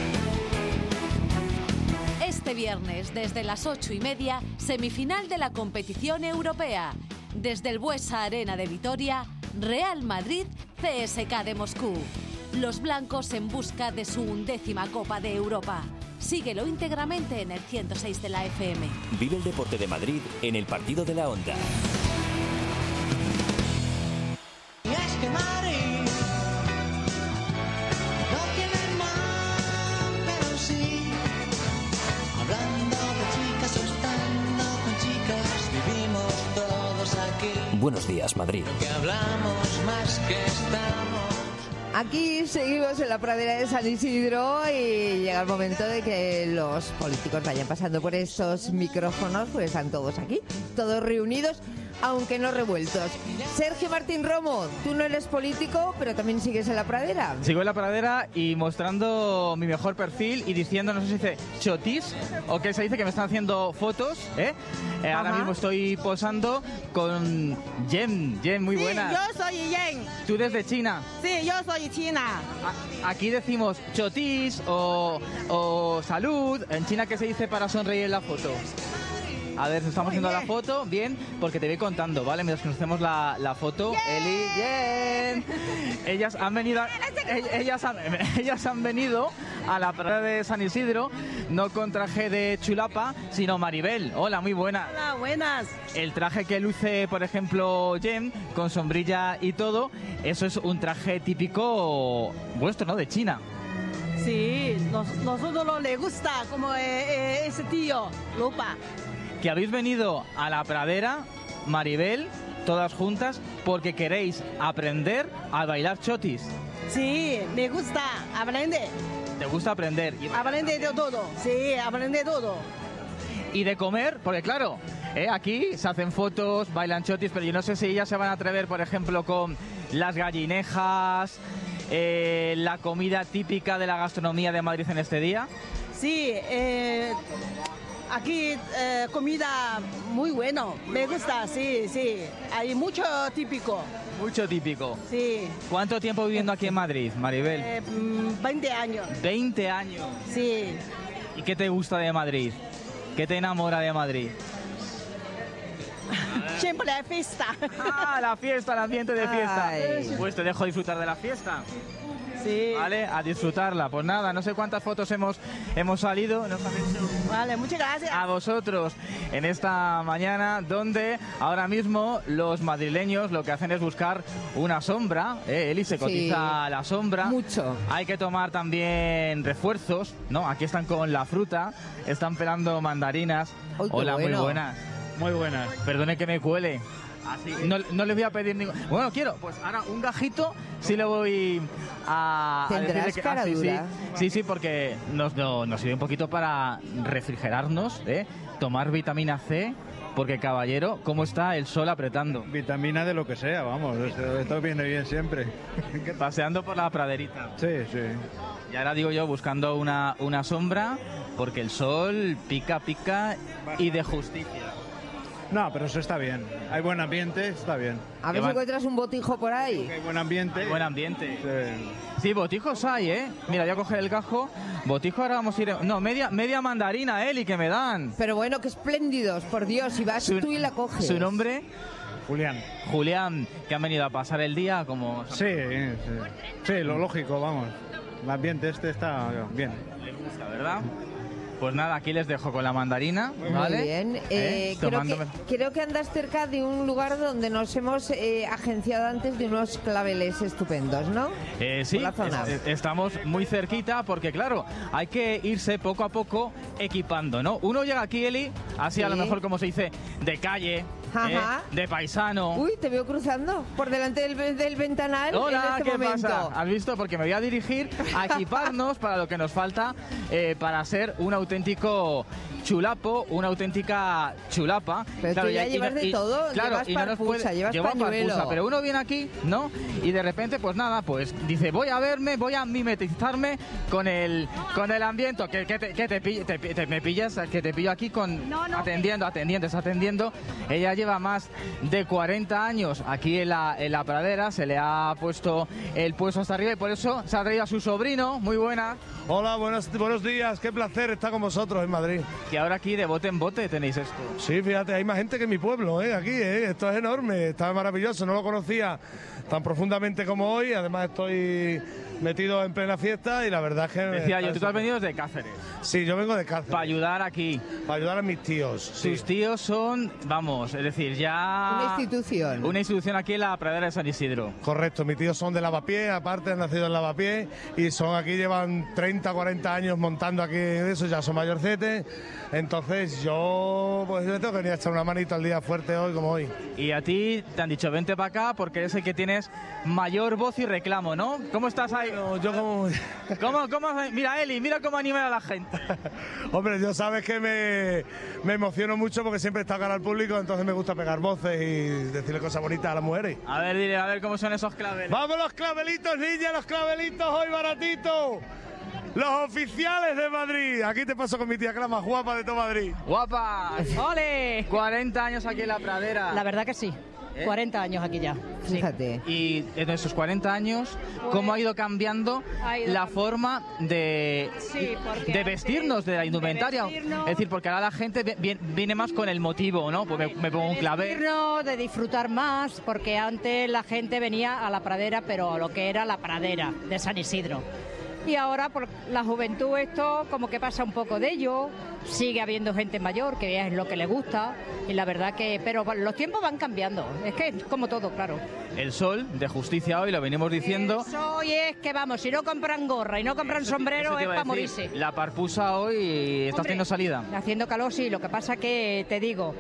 Este viernes, desde las 8:30, semifinal de la competición europea. Desde el Buesa Arena de Vitoria, Real Madrid, CSKA de Moscú. Los blancos en busca de su 11ª Copa de Europa. Síguelo íntegramente en el 106 de la FM. Vive el deporte de Madrid en el partido de la Onda. Y es que Madrid no tiene mar, pero sí. Hablando de chicas o estando con chicas, vivimos todos aquí. Buenos días, Madrid. Que hablamos más que estamos. Aquí seguimos en la pradera de San Isidro y llega el momento de que los políticos vayan pasando por esos micrófonos, pues están todos aquí, todos reunidos, aunque no revueltos. Sergio Martín Romo, tú no eres político, pero también sigues en la pradera. Sigo en la pradera y mostrando mi mejor perfil y diciendo, no sé si se dice chotis o qué se dice, que me están haciendo fotos, ¿eh? Ahora mismo estoy posando con Jen, muy buena. Sí, yo soy Jen. ¿Tú desde China? Sí, yo soy China. Aquí decimos chotis o salud. En China, ¿qué se dice para sonreír en la foto? A ver, estamos haciendo la foto, bien, porque te voy contando, ¿vale? Mientras que nos hacemos la foto, ¡Bien! Eli, bien. Ellas han venido a la pradera de San Isidro, no con traje de chulapa, sino Maribel. Hola, muy buena. Hola, buenas. El traje que luce, por ejemplo, Jem, con sombrilla y todo, eso es un traje típico vuestro, ¿no? De China. Sí, nosotros no le gusta como ese tío, Lupa. Que habéis venido a la pradera, Maribel, todas juntas, porque queréis aprender a bailar chotis. Sí, me gusta, aprende. ¿Te gusta aprender? Aprende de todo, sí, aprende todo. Y de comer, porque claro, aquí se hacen fotos, bailan chotis, pero yo no sé si ellas se van a atrever, por ejemplo, con las gallinejas, la comida típica de la gastronomía de Madrid en este día. Sí, aquí comida muy bueno, me gusta, sí, hay mucho típico. Mucho típico. Sí. ¿Cuánto tiempo viviendo aquí en Madrid, Maribel? 20 años. 20 años. Sí. ¿Y qué te gusta de Madrid? ¿Qué te enamora de Madrid? Siempre la fiesta. Ah, la fiesta, el ambiente de fiesta. Ay. Pues te dejo disfrutar de la fiesta. Sí. Vale, a disfrutarla. Pues nada, no sé cuántas fotos hemos salido. Nos han hecho vale, muchas gracias. a vosotros en esta mañana, donde ahora mismo los madrileños lo que hacen es buscar una sombra. Eli, se cotiza la sombra. Mucho. Hay que tomar también refuerzos, ¿no? Aquí están con la fruta, están pelando mandarinas. Uy, hola, bueno. muy buenas. Muy buenas. Perdone que me cuele. No les voy a pedir ningún... Bueno, quiero, pues ahora un gajito sí le voy a ¿Tendrás decirle que... cara dura? Sí, porque nos sirve un poquito para refrigerarnos, tomar vitamina C, porque caballero, ¿cómo está el sol apretando? Vitamina de lo que sea, vamos, esto viene bien siempre. Paseando por la praderita. Sí. Y ahora digo yo, buscando una sombra, porque el sol pica y de justicia. No, pero eso está bien. Hay buen ambiente, está bien. A ver si encuentras un botijo por ahí. Hay buen ambiente. Buen ambiente. Sí, botijos hay, Mira, voy a coger el gajo. Botijo ahora vamos a ir... No, media mandarina, Eli, que me dan. Pero bueno, qué espléndidos, por Dios, si vas tú y la coges. ¿Su nombre? Julián, que han venido a pasar el día como... Sí, lo lógico, vamos. El ambiente está bien. Le gusta, ¿verdad? Pues nada, aquí les dejo con la mandarina, ¿vale? Muy bien. Creo que andas cerca de un lugar donde nos hemos agenciado antes de unos claveles estupendos, ¿no? Sí, la zona. Estamos muy cerquita porque, claro, hay que irse poco a poco equipando, ¿no? Uno llega aquí, Eli, así a lo mejor, como se dice, de calle, de paisano. Uy, te veo cruzando por delante del ventanal. Hola, en este momento. pasa? ¿Has visto? Porque me voy a dirigir a equiparnos para lo que nos falta para ser un auténtico chulapo, una auténtica chulapa. Pero claro, tú ya llevas de todo, llevas parpusa, llevas pañuelo. Pero uno viene aquí, ¿no? Y de repente, pues nada, pues dice, voy a mimetizarme con el ambiente. Me pillas, que te pillo aquí atendiendo. Ella lleva más de 40 años aquí en la pradera, se le ha puesto el puesto hasta arriba y por eso se ha traído a su sobrino. Muy buena. Hola, buenos días, qué placer estar con vosotros en Madrid. Y ahora aquí de bote en bote tenéis esto. Sí, fíjate, hay más gente que en mi pueblo, aquí, esto es enorme, está maravilloso, no lo conocía tan profundamente como hoy, además estoy metido en plena fiesta y la verdad es que... Decía yo, tú te has venido desde Cáceres. Sí, yo vengo de Cáceres. Para ayudar aquí. Para ayudar a mis tíos. Sí. Tus tíos son, vamos, es decir, ya... Una institución. Una institución aquí en la pradera de San Isidro. Correcto, mis tíos son de Lavapiés, aparte han nacido en Lavapiés y son aquí, llevan 30, 40 años montando aquí eso, ya son mayorcetes. Entonces yo pues le tengo que venir a echar una manita al día fuerte hoy como hoy. Y a ti te han dicho vente para acá porque eres el que tienes mayor voz y reclamo, ¿no? ¿Cómo estás ahí? No, yo como... ¿Cómo? Mira Eli, mira cómo anima a la gente. Hombre, yo sabes que me emociono mucho porque siempre está cara al público, entonces me gusta pegar voces y decirle cosas bonitas a las mujeres. A ver, dile, a ver cómo son esos claveles. ¡Vamos los clavelitos, niña, los clavelitos hoy baratitos! Los oficiales de Madrid. Aquí te paso con mi tía, que es la más guapa de todo Madrid. ¡Guapa! ¡Ole! 40 años aquí en la pradera. La verdad que sí. 40 años aquí ya. Fíjate. Y en esos 40 años, ¿cómo ha ido cambiando la forma de vestirnos, de la indumentaria? Es decir, porque ahora la gente viene más con el motivo, ¿no? Pues me pongo un clavel. De disfrutar más, porque antes la gente venía a la pradera, pero a lo que era la pradera de San Isidro. Y ahora por la juventud esto como que pasa un poco de ello, sigue habiendo gente mayor que es lo que le gusta y la verdad que, pero los tiempos van cambiando, es que es como todo, claro. El sol de justicia hoy, lo venimos diciendo. Hoy es que vamos, si no compran gorra y no compran sombrero es para morirse. La parpusa hoy está haciendo salida. Haciendo calor sí, lo que pasa que te digo...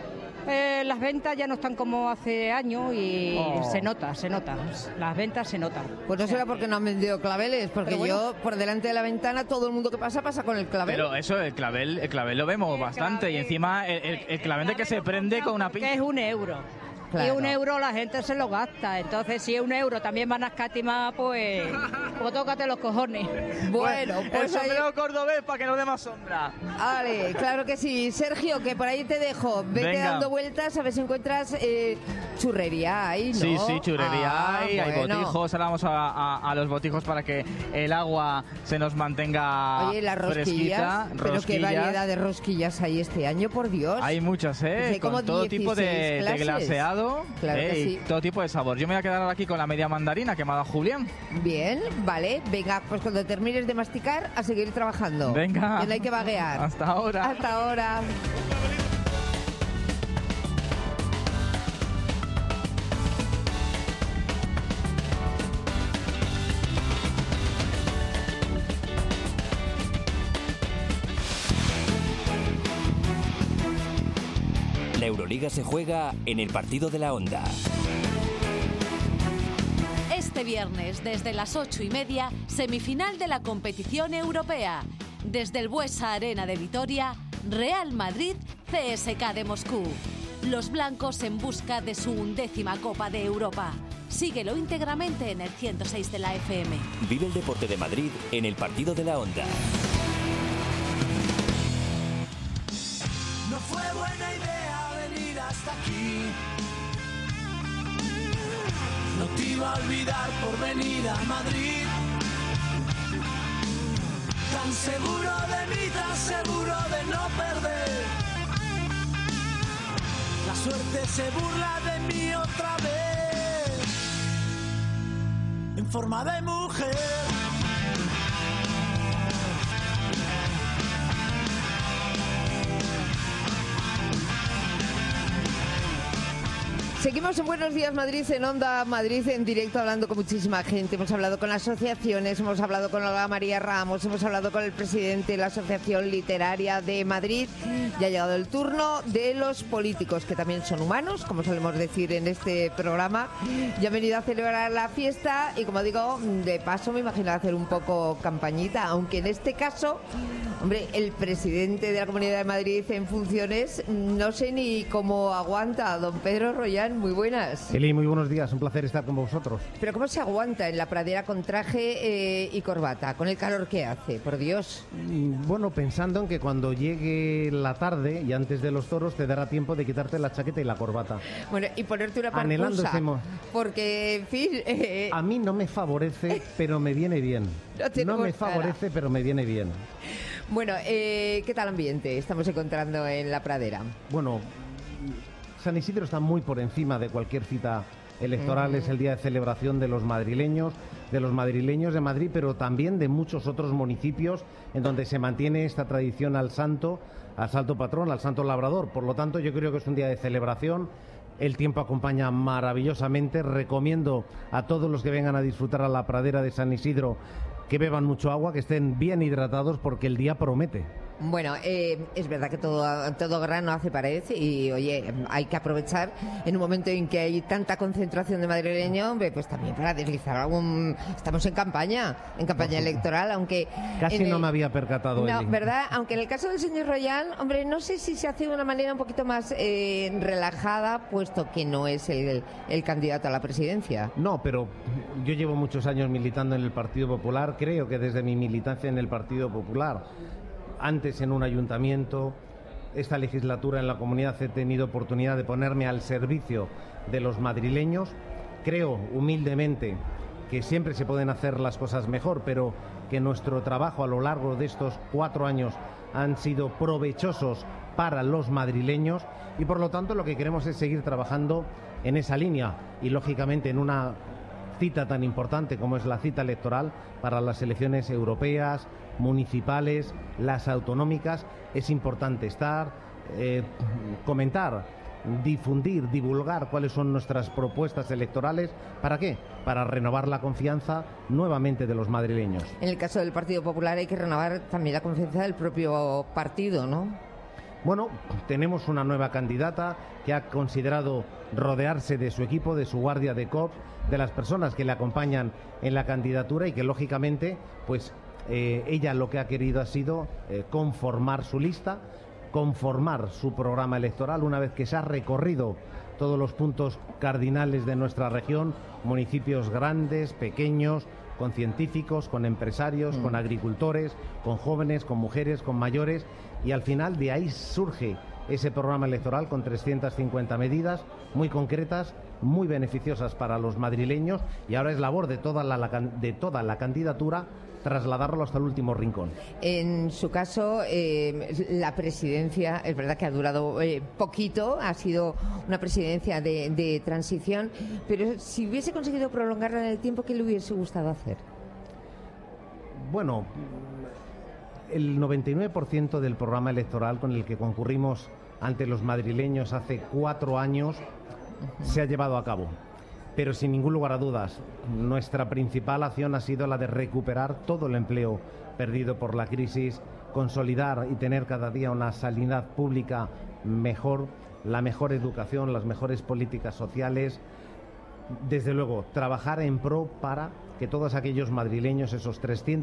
las ventas ya no están como hace años y se nota, las ventas se notan. Pues no será porque no han vendido claveles, porque bueno, yo por delante de la ventana todo el mundo que pasa con el clavel. Pero eso, el clavel lo vemos bastante y encima el clavel de que se prende con una pinza. Que es €1. Claro. Y €1 la gente se lo gasta, entonces si €1 también van a escatimar, pues tócate los cojones. Bueno, pues el sombrero cordobés para que no dé más sombra. Vale, claro que sí. Sergio, que por ahí te dejo. Vete dando vueltas a ver si encuentras churrería ahí, ¿no? Sí, churrería hay botijos. Ahora vamos a los botijos para que el agua se nos mantenga Oye, las rosquillas, fresquita. Pero qué variedad de rosquillas hay este año, por Dios. Hay muchas, con todo tipo de glaseado. Claro que sí. Y todo tipo de sabor. Yo me voy a quedar ahora aquí con la media mandarina que me ha dado Julián. Bien, vale. Venga, pues cuando termines de masticar, a seguir trabajando. Venga. Que no hay que vaguear. Hasta ahora. Hasta ahora. La Euroliga se juega en el partido de la Onda. Este viernes, desde las 8:30, semifinal de la competición europea. Desde el Buesa Arena de Vitoria, Real Madrid, CSKA de Moscú. Los blancos en busca de su 11ª Copa de Europa. Síguelo íntegramente en el 106 de la FM. Vive el deporte de Madrid en el partido de la Onda. No fue buena idea venir hasta aquí. No te iba a olvidar por venir a Madrid. Tan seguro de mí, tan seguro de no perder. La suerte se burla de mí otra vez. En forma de mujer. Seguimos en Buenos Días Madrid, en Onda Madrid, en directo, hablando con muchísima gente. Hemos hablado con asociaciones, hemos hablado con Olga María Ramos, hemos hablado con el presidente de la Asociación Literaria de Madrid. Ya ha llegado el turno de los políticos, que también son humanos, como solemos decir en este programa. Ya han venido a celebrar la fiesta y, como digo, de paso me imagino hacer un poco campañita, aunque en este caso Hombre, el presidente de la Comunidad de Madrid en funciones, no sé ni cómo aguanta. Don Pedro Rollán, muy buenas. Eli, muy buenos días, un placer estar con vosotros. Pero ¿cómo se aguanta en la pradera con traje y corbata, con el calor que hace, por Dios? Bueno, pensando en que cuando llegue la tarde y antes de los toros te dará tiempo de quitarte la chaqueta y la corbata. Bueno, y ponerte una Anhelando parcusa, porque, en fin... A mí no me favorece, pero me viene bien. No me favorece, pero me viene bien. Bueno, ¿qué tal ambiente estamos encontrando en la pradera? Bueno, San Isidro está muy por encima de cualquier cita electoral. Es el día de celebración de los madrileños de Madrid, pero también de muchos otros municipios en donde se mantiene esta tradición al santo patrón, al santo labrador. Por lo tanto, yo creo que es un día de celebración. El tiempo acompaña maravillosamente. Recomiendo a todos los que vengan a disfrutar a la pradera de San Isidro que beban mucho agua, que estén bien hidratados, porque el día promete. Bueno, es verdad que todo grano hace pared y, oye, hay que aprovechar en un momento en que hay tanta concentración de madrileños, hombre, pues también para deslizar algún... Estamos en campaña electoral, aunque... Casi no me había percatado. No, ¿verdad? Aunque en el caso del señor Rollán, hombre, no sé si se hace de una manera un poquito más relajada, puesto que no es el candidato a la presidencia. No, pero yo llevo muchos años militando en el Partido Popular. Creo que desde mi militancia en el Partido Popular, antes en un ayuntamiento, esta legislatura en la comunidad, he tenido oportunidad de ponerme al servicio de los madrileños. Creo humildemente que siempre se pueden hacer las cosas mejor, pero que nuestro trabajo a lo largo de estos 4 años han sido provechosos para los madrileños y por lo tanto lo que queremos es seguir trabajando en esa línea y lógicamente en una cita tan importante como es la cita electoral para las elecciones europeas, municipales, las autonómicas, es importante estar, comentar, difundir, divulgar cuáles son nuestras propuestas electorales. ¿Para qué? Para renovar la confianza nuevamente de los madrileños. En el caso del Partido Popular hay que renovar también la confianza del propio partido, ¿no? Bueno, tenemos una nueva candidata que ha considerado rodearse de su equipo, de su guardia de COP, de las personas que le acompañan en la candidatura y que lógicamente, pues ella lo que ha querido ha sido conformar su lista, conformar su programa electoral una vez que se ha recorrido todos los puntos cardinales de nuestra región, municipios grandes, pequeños, con científicos, con empresarios, con agricultores, con jóvenes, con mujeres, con mayores, y al final de ahí surge ese programa electoral con 350 medidas muy concretas, muy beneficiosas para los madrileños, y ahora es labor de toda la candidatura trasladarlo hasta el último rincón. En su caso, la presidencia, es verdad que ha durado poquito, ha sido una presidencia de transición, pero si hubiese conseguido prolongarla en el tiempo, ¿qué le hubiese gustado hacer? Bueno, el 99% del programa electoral con el que concurrimos ante los madrileños hace 4 años se ha llevado a cabo. Pero sin ningún lugar a dudas, nuestra principal acción ha sido la de recuperar todo el empleo perdido por la crisis, consolidar y tener cada día una sanidad pública mejor, la mejor educación, las mejores políticas sociales. Desde luego, trabajar en pro para que todos aquellos madrileños, esos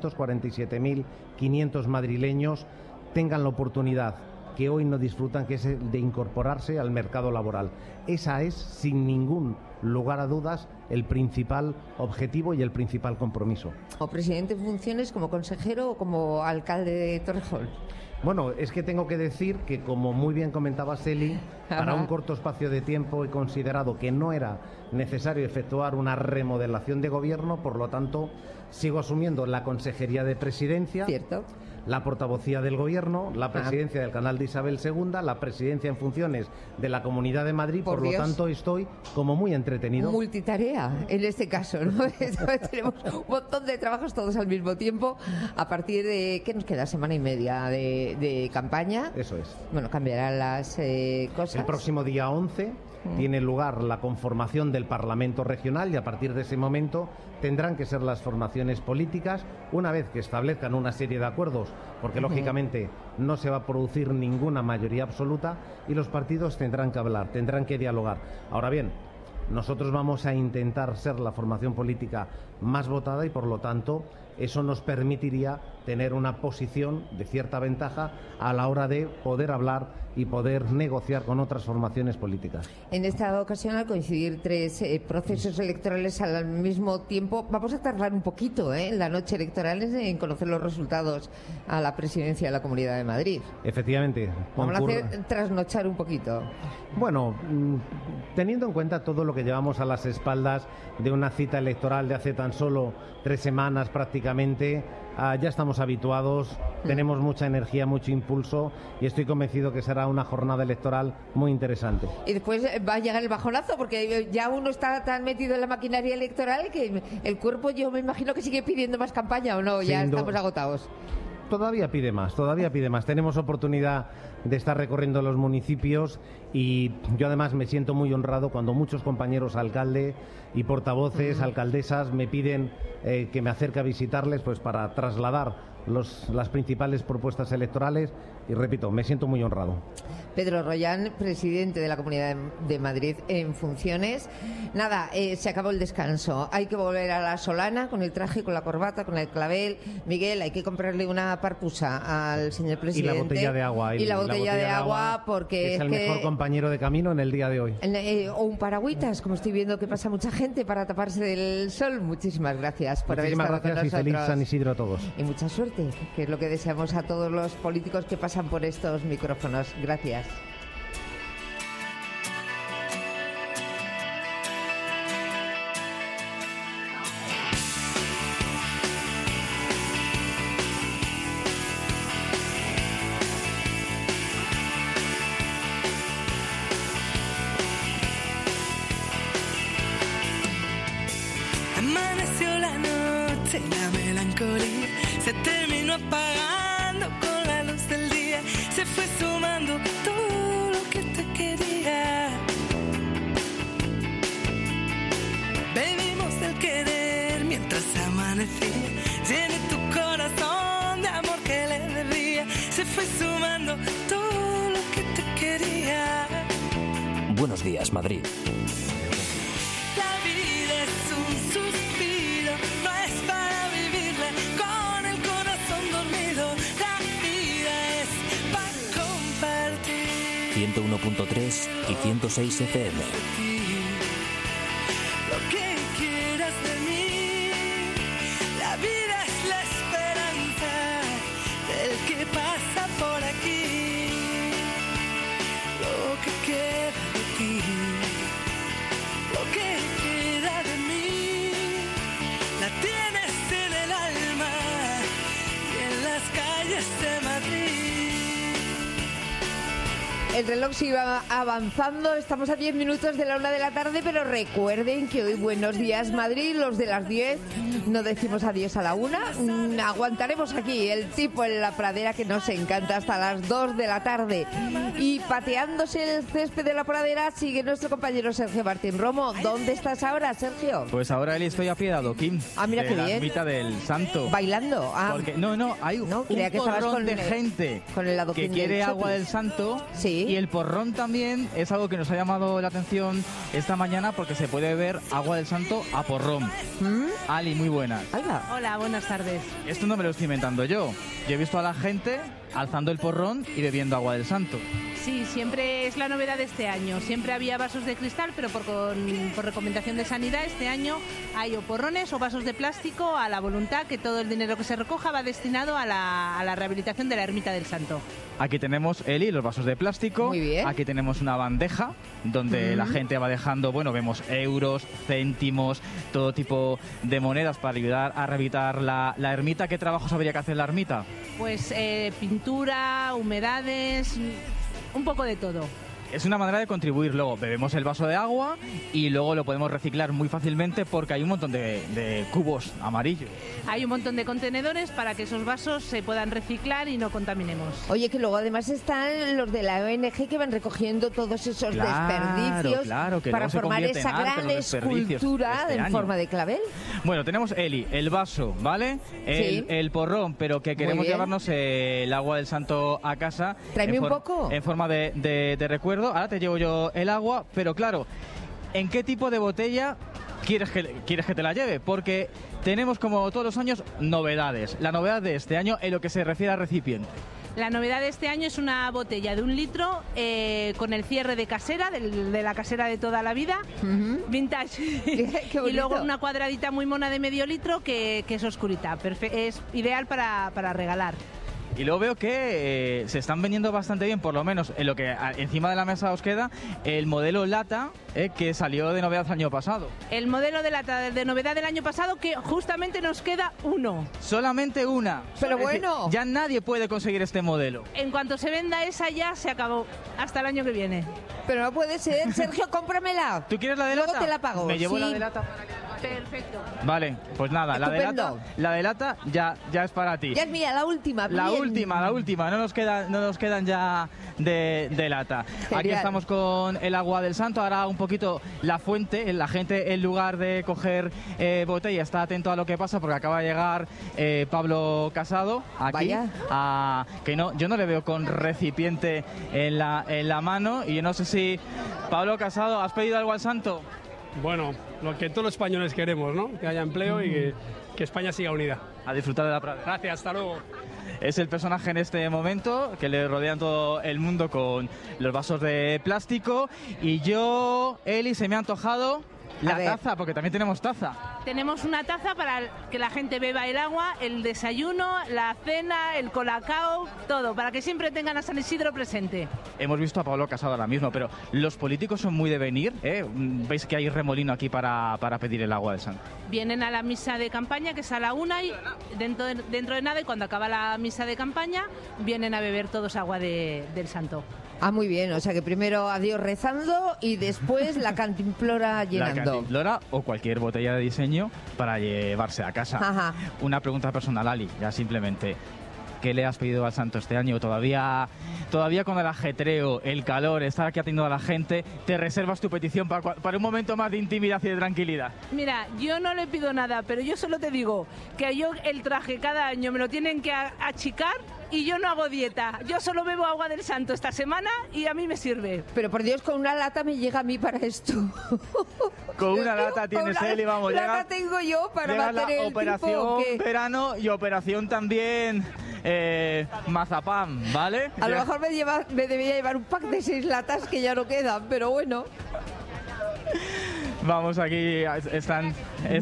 347.500 madrileños, tengan la oportunidad que hoy no disfrutan, que es de incorporarse al mercado laboral. Esa es, sin ningún lugar a dudas, el principal objetivo y el principal compromiso. ¿Como presidente en funciones, como consejero o como alcalde de Torrejón? Bueno, es que tengo que decir que, como muy bien comentaba Celi, para un corto espacio de tiempo he considerado que no era necesario efectuar una remodelación de gobierno, por lo tanto, sigo asumiendo la consejería de presidencia. Cierto. La portavocía del Gobierno, la presidencia del canal de Isabel II, la presidencia en funciones de la Comunidad de Madrid, por lo tanto estoy como muy entretenido. Multitarea, en este caso, ¿no? Tenemos un montón de trabajos todos al mismo tiempo, a partir de, ¿qué nos queda? Semana y media de campaña. Eso es. Bueno, cambiarán las cosas. El próximo día 11 tiene lugar la conformación del Parlamento Regional y a partir de ese momento tendrán que ser las formaciones políticas, una vez que establezcan una serie de acuerdos, porque lógicamente no se va a producir ninguna mayoría absoluta, y los partidos tendrán que hablar, tendrán que dialogar. Ahora bien, nosotros vamos a intentar ser la formación política más votada y por lo tanto eso nos permitiría tener una posición de cierta ventaja a la hora de poder hablar y poder negociar con otras formaciones políticas. En esta ocasión, al coincidir 3 procesos electorales al mismo tiempo, vamos a tardar un poquito en la noche electoral en conocer los resultados a la presidencia de la Comunidad de Madrid. Efectivamente. Vamos a hacer trasnochar un poquito. Bueno, teniendo en cuenta todo lo que llevamos a las espaldas de una cita electoral de hace tan solo 3 semanas prácticamente, ya estamos habituados, tenemos mucha energía, mucho impulso y estoy convencido que será una jornada electoral muy interesante. Y después va a llegar el bajonazo, porque ya uno está tan metido en la maquinaria electoral que el cuerpo, yo me imagino que sigue pidiendo más campaña, ¿o no? Ya estamos agotados. Todavía pide más. Tenemos oportunidad de estar recorriendo los municipios y yo además me siento muy honrado cuando muchos compañeros alcalde y portavoces, alcaldesas me piden que me acerque a visitarles pues para trasladar las principales propuestas electorales y repito, me siento muy honrado. Pedro Rollán, presidente de la Comunidad de Madrid en funciones. Nada, se acabó el descanso. Hay que volver a la solana con el traje, con la corbata, con el clavel. Miguel, hay que comprarle una parpusa al señor presidente. Y la botella de agua. Y la botella de agua porque es el mejor compañero de camino en el día de hoy. O un paragüitas, como estoy viendo que pasa mucha gente para taparse del sol. Muchísimas gracias por haber estado con nosotros. Muchísimas gracias y feliz San Isidro a todos. Y mucha suerte, que es lo que deseamos a todos los políticos que pasan por estos micrófonos. Gracias. Amaneció la noche y la melancolía se terminó apagando con la luz del día. Se fue sumando todo lo que te quería. Bebimos del querer mientras amanecía. Llené tu corazón de amor que le debía. Se fue sumando todo lo que te quería. Buenos días, Madrid. La vida es un suspiro, no es para vivirla con el corazón dormido. La vida es para compartir. 101.3 y 106 FM. Lo que quieras de mí. La vida es la esperanza del que pasa por aquí. Lo que queda de ti. Lo que queda de mí, la tienes en el alma y en las calles de Madrid. El reloj sigue avanzando, estamos a 10 minutos de la 1 de la tarde, pero recuerden que hoy Buenos Días Madrid, los de las 10, no decimos adiós a la 1, aguantaremos aquí el tipo en la pradera que nos encanta hasta las 2 de la tarde. Y pateándose el césped de la pradera sigue nuestro compañero Sergio Martín Romo. ¿Dónde estás ahora, Sergio? Pues ahora estoy a pie de adoquín. Ah, mira qué bien. La ermita del Santo. ¿Bailando? Ah. Porque, no, hay un porrón de gente con el que quiere agua del Santo. Sí. Y el porrón también es algo que nos ha llamado la atención esta mañana porque se puede beber agua del Santo a porrón. Ali, muy buenas. Hola, buenas tardes. Esto no me lo estoy inventando yo. Yo he visto a la gente alzando el porrón y bebiendo agua del Santo. Sí, siempre es la novedad de este año. Siempre había vasos de cristal, pero por recomendación de Sanidad este año hay o porrones o vasos de plástico a la voluntad, que todo el dinero que se recoja va destinado a la rehabilitación de la ermita del Santo. Aquí tenemos, Eli, los vasos de plástico. Muy bien. Aquí tenemos una bandeja donde la gente va dejando, vemos euros, céntimos, todo tipo de monedas para ayudar a rehabilitar la ermita. ¿Qué trabajos habría que hacer en la ermita? Pues pintura, humedades, un poco de todo. Es una manera de contribuir. Luego bebemos el vaso de agua y luego lo podemos reciclar muy fácilmente porque hay un montón de cubos amarillos. Hay un montón de contenedores para que esos vasos se puedan reciclar y no contaminemos. Oye, que luego además están los de la ONG que van recogiendo todos esos desperdicios que para formar esa gran escultura en forma de clavel. Bueno, tenemos, Eli, el vaso, ¿vale? El porrón, pero que queremos llevarnos el agua del Santo a casa. Tráeme un poco. En forma de recuerdo. Ahora te llevo yo el agua, pero claro, ¿en qué tipo de botella ¿quieres que te la lleve? Porque tenemos, como todos los años, novedades. La novedad de este año en lo que se refiere al recipiente. La novedad de este año es una botella de 1 litro con el cierre de casera, de la casera de toda la vida, vintage. Y luego una cuadradita muy mona de medio litro que es oscurita. Es ideal para regalar. Y luego veo que se están vendiendo bastante bien, por lo menos en lo que encima de la mesa os queda, el modelo lata que salió de novedad el año pasado. El modelo de lata de novedad del año pasado, que justamente nos queda uno. Solamente una. Pero bueno. Ya nadie puede conseguir este modelo. En cuanto se venda esa ya se acabó. Hasta el año que viene. Pero no puede ser. Sergio, cómpramela. ¿Tú quieres la de lata? Luego te la pago. Me llevo sí. la de lata. Perfecto. Vale, pues nada, la de lata ya es para ti. Ya es mía, la última. La última, no nos quedan ya de lata. Genial. Aquí estamos con el agua del Santo, ahora un poquito la fuente, la gente en lugar de coger botella está atento a lo que pasa porque acaba de llegar Pablo Casado aquí. Vaya. Yo no le veo con recipiente en la mano y yo no sé si, Pablo Casado, ¿has pedido algo al Santo? Bueno, lo que todos los españoles queremos, ¿no? Que haya empleo y que España siga unida. A disfrutar de la pradera. Gracias, hasta luego. Es el personaje en este momento que le rodean todo el mundo con los vasos de plástico. Y yo, Eli, se me ha antojado la taza, porque también tenemos taza. Tenemos una taza para que la gente beba el agua, el desayuno, la cena, el colacao, todo, para que siempre tengan a San Isidro presente. Hemos visto a Pablo Casado ahora mismo, pero los políticos son muy de venir, ¿eh? Veis que hay remolino aquí para pedir el agua del Santo. Vienen a la misa de campaña, que es a la 1, y dentro de nada, y cuando acaba la misa de campaña, vienen a beber todos agua del Santo. Ah, muy bien, o sea que primero a Dios rezando y después la cantimplora llenando. La cantimplora o cualquier botella de diseño para llevarse a casa. Ajá. Una pregunta personal, Ali, ya simplemente. ¿Qué le has pedido al Santo este año? Todavía con el ajetreo, el calor, estar aquí atendiendo a la gente, ¿te reservas tu petición para un momento más de intimidad y de tranquilidad? Mira, yo no le pido nada, pero yo solo te digo que yo el traje cada año me lo tienen que achicar y yo no hago dieta. Yo solo bebo agua del Santo esta semana y a mí me sirve. Pero por Dios, con una lata me llega a mí para esto. Con una lata tienes él y vamos, llega. Lata tengo yo para mantener el operación verano y operación también mazapán, ¿vale? A lo mejor me debía llevar un pack de 6 latas que ya no quedan, pero bueno. Vamos, aquí están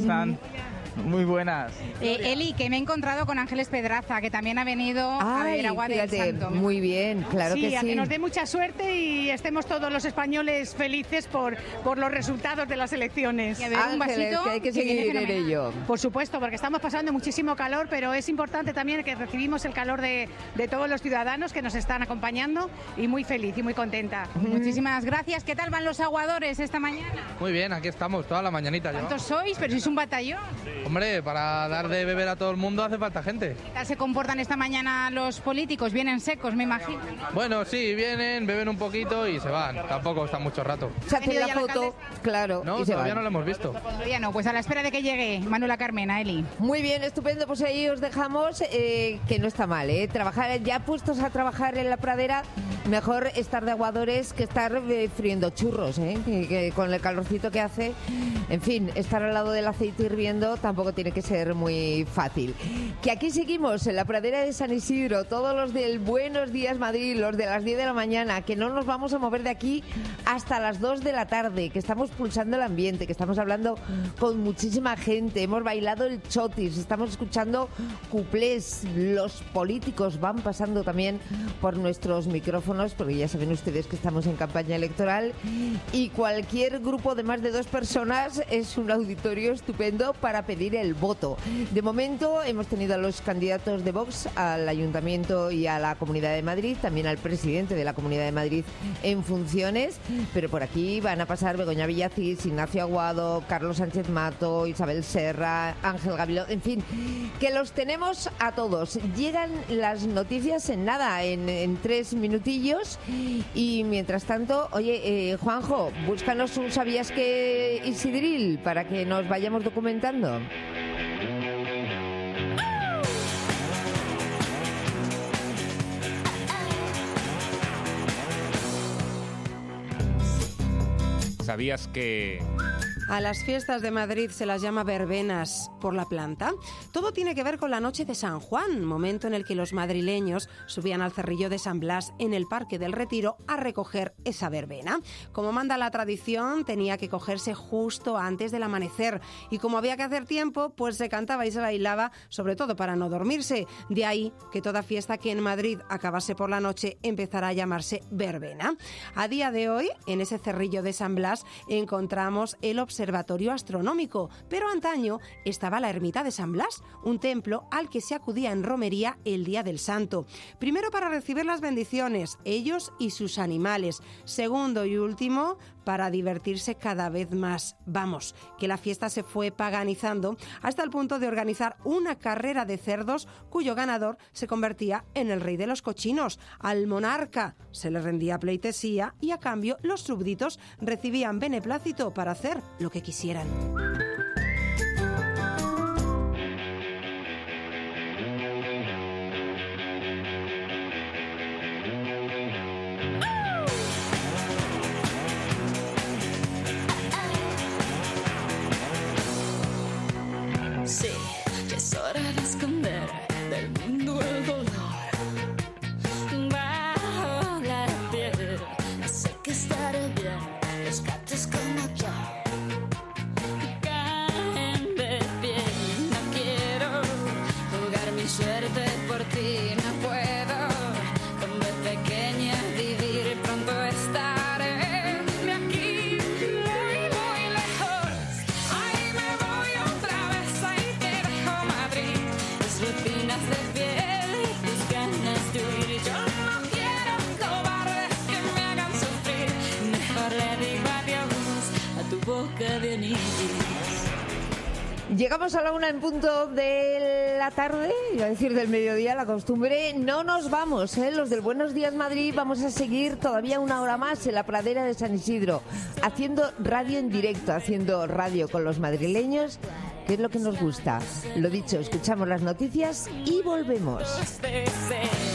muy buenas. Eli, que me he encontrado con Ángeles Pedraza, que también ha venido a beber agua del Santo. Muy bien, claro que sí. A que nos dé mucha suerte y estemos todos los españoles felices por los resultados de las elecciones. Y a ver, Ángeles, un vasito que hay que seguir en ello. Por supuesto, porque estamos pasando muchísimo calor, pero es importante también que recibimos el calor de todos los ciudadanos que nos están acompañando y muy feliz y muy contenta. Muchísimas gracias. ¿Qué tal van los aguadores esta mañana? Muy bien, aquí estamos, toda la mañanita. ¿Cuántos sois? Pero sois un batallón. Hombre, para dar de beber a todo el mundo hace falta gente. ¿Qué tal se comportan esta mañana los políticos? Vienen secos, me imagino, ¿no? Bueno, sí, vienen, beben un poquito y se van. Tampoco están mucho rato. Se hacen la foto, claro. No, todavía no lo hemos visto. Todavía no, pues a la espera de que llegue Manuela Carmena, Eli. Muy bien, estupendo, pues ahí os dejamos, que no está mal, ¿eh? Trabajar, ya puestos a trabajar en la pradera, mejor estar de aguadores que estar friendo churros, ¿eh? Que con el calorcito que hace, en fin, estar al lado del aceite hirviendo tampoco tiene que ser muy fácil. Que aquí seguimos en la pradera de San Isidro, todos los del Buenos Días Madrid, los de las 10 de la mañana, que no nos vamos a mover de aquí hasta las 2 de la tarde, que estamos pulsando el ambiente, que estamos hablando con muchísima gente, hemos bailado el chotis, estamos escuchando cuplés, los políticos van pasando también por nuestros micrófonos, porque ya saben ustedes que estamos en campaña electoral, y cualquier grupo de más de 2 personas es un auditorio estupendo para pedir el voto. De momento hemos tenido a los candidatos de Vox al Ayuntamiento y a la Comunidad de Madrid, también al presidente de la Comunidad de Madrid en funciones, pero por aquí van a pasar Begoña Villacís, Ignacio Aguado, Carlos Sánchez Mato, Isabel Serra, Ángel Gabilondo, en fin, que los tenemos a todos. Llegan las noticias en nada, en 3 minutillos, y mientras tanto, oye, Juanjo, búscanos un ¿sabías qué Isidril para que nos vayamos documentando? ¿Sabías que A las fiestas de Madrid se las llama verbenas por la planta. Todo tiene que ver con la noche de San Juan, momento en el que los madrileños subían al Cerrillo de San Blas en el Parque del Retiro a recoger esa verbena. Como manda la tradición, tenía que cogerse justo antes del amanecer y como había que hacer tiempo, pues se cantaba y se bailaba, sobre todo para no dormirse. De ahí que toda fiesta que en Madrid acabase por la noche empezará a llamarse verbena. A día de hoy, en ese Cerrillo de San Blas encontramos el Observatorio Astronómico, pero antaño estaba la Ermita de San Blas, un templo al que se acudía en romería el Día del Santo. Primero para recibir las bendiciones, ellos y sus animales. Segundo y último, para divertirse cada vez más. Vamos, que la fiesta se fue paganizando hasta el punto de organizar una carrera de cerdos cuyo ganador se convertía en el rey de los cochinos. Al monarca se le rendía pleitesía y a cambio los súbditos recibían beneplácito para hacer lo que quisieran. Sí, ya es hora de esconder del mundo el dolor. Bajo la piel, sé que estaré bien. Los gatos como yo caen de pie. No quiero jugar mi suerte por ti, no puedo. Con de pequeña vivir, pronto estaré. Llegamos a la 1 en punto de la tarde, iba a decir del mediodía, la costumbre. No nos vamos, los del Buenos Días Madrid vamos a seguir todavía una hora más en la pradera de San Isidro, haciendo radio en directo, haciendo radio con los madrileños, que es lo que nos gusta. Lo dicho, escuchamos las noticias y volvemos.